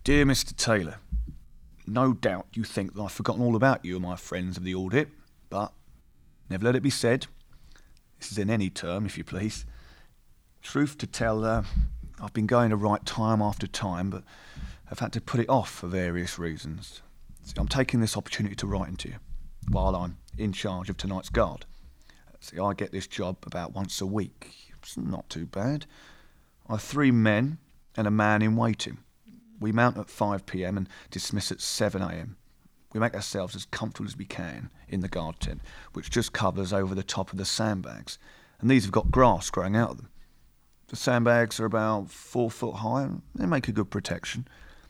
Dear Mr. Taylor, no doubt you think that I've forgotten all about you and my friends of the audit, but never let it be said. This is in any term, if you please. Truth to tell, I've been going to write time after time, but I've had to put it off for various reasons. See, I'm taking this opportunity to write into you while I'm in charge of tonight's guard. See, I get this job about once a week. It's not too bad. I have 3 men and a man in waiting. We mount at 5 p.m. and dismiss at 7 a.m. We make ourselves as comfortable as we can in the guard tent, which just covers over the top of the sandbags, and these have got grass growing out of them. The sandbags are about 4 foot high and they make a good protection.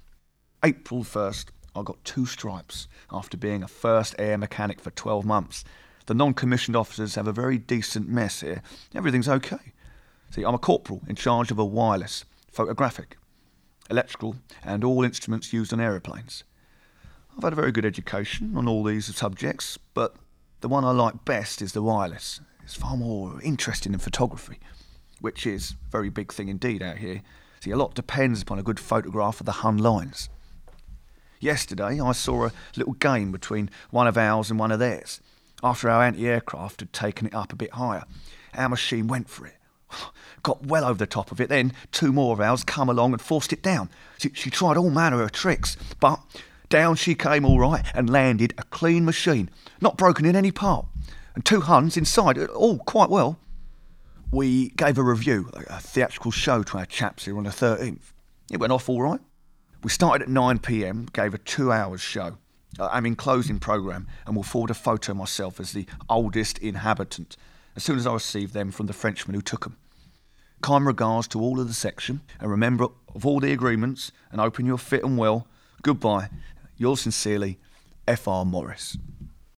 April 1st, I got 2 stripes after being a first air mechanic for 12 months. The non-commissioned officers have a very decent mess here. Everything's okay. See, I'm a corporal in charge of a wireless, photographic, electrical and all instruments used on aeroplanes. I've had a very good education on all these subjects, but the one I like best is the wireless. It's far more interesting than photography, which is a very big thing indeed out here. See, a lot depends upon a good photograph of the Hun lines. Yesterday I saw a little game between one of ours and one of theirs. After our anti-aircraft had taken it up a bit higher, our machine went for it. Got well over the top of it, then 2 more of ours come along and forced it down. She tried all manner of tricks, but down she came all right and landed a clean machine, not broken in any part, and 2 Huns inside, all quite well. We gave a review, a theatrical show to our chaps here on the 13th. It went off all right. We started at 9 p.m, gave a 2 hours show. I'm in closing programme and will forward a photo of myself as the oldest inhabitant as soon as I receive them from the Frenchman who took them. Kind regards to all of the section, and remember of all the agreements, and open your fit and well. Goodbye. Yours sincerely, F.R. Morris.